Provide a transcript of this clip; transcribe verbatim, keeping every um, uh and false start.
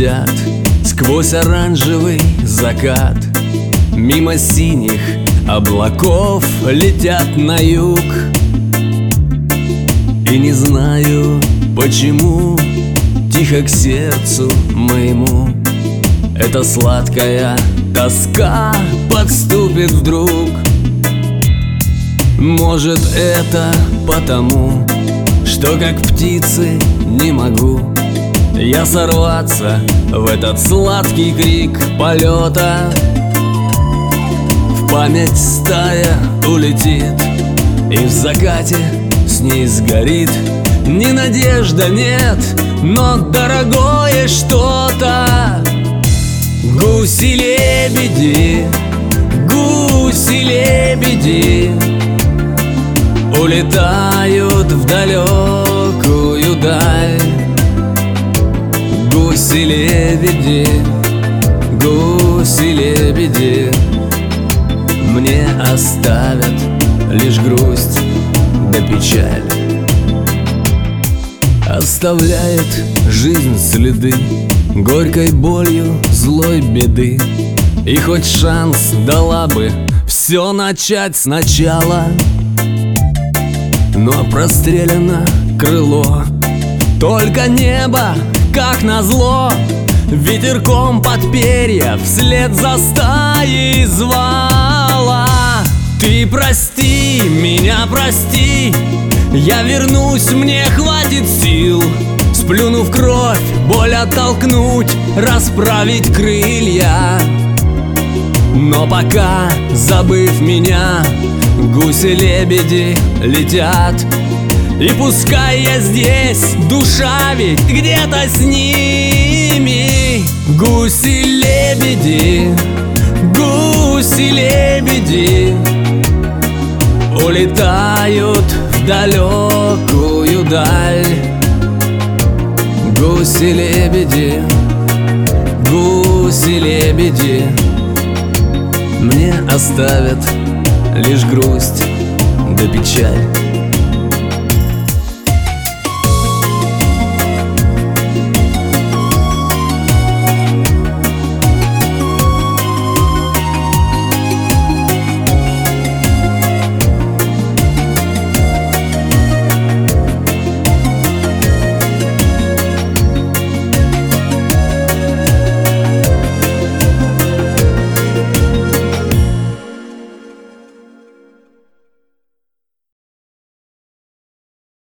летят сквозь оранжевый закат. Мимо синих облаков летят на юг. И не знаю, почему тихо к сердцу моему эта сладкая тоска подступит вдруг. Может, это потому, что как птицы не могу я сорваться в этот сладкий крик полета. В память стая улетит, и в закате с ней сгорит. Ни надежда нет, но дорогое что-то. Гуси-лебеди, гуси-лебеди улетают в далекую даль. Гуси-лебеди, гуси-лебеди мне оставят лишь грусть да печаль. Оставляет жизнь следы горькой болью злой беды. И хоть шанс дала бы все начать сначала, но прострелено крыло, только небо, как назло, ветерком под перья вслед за стаей звала. Ты прости, меня прости, я вернусь, мне хватит сил, сплюнув кровь, боль оттолкнуть, расправить крылья. Но пока, забыв меня, гуси-лебеди летят. И пускай я здесь, душа ведь где-то с ними. Гуси-лебеди, гуси-лебеди улетают в далекую даль. Гуси-лебеди, гуси-лебеди мне оставят лишь грусть да печаль.